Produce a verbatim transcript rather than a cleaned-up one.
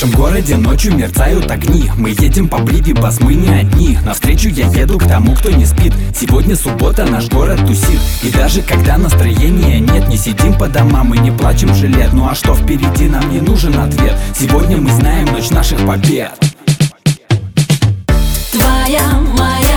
нашем городе ночью мерцают огни. Мы едем по Привибас, мы не одни. Навстречу я еду к тому, кто не спит. Сегодня суббота, наш город тусит. И даже когда настроения нет, не сидим по домам и не плачем жилет. Ну а что впереди, нам не нужен ответ. Сегодня мы знаем ночь наших побед. Твоя, моя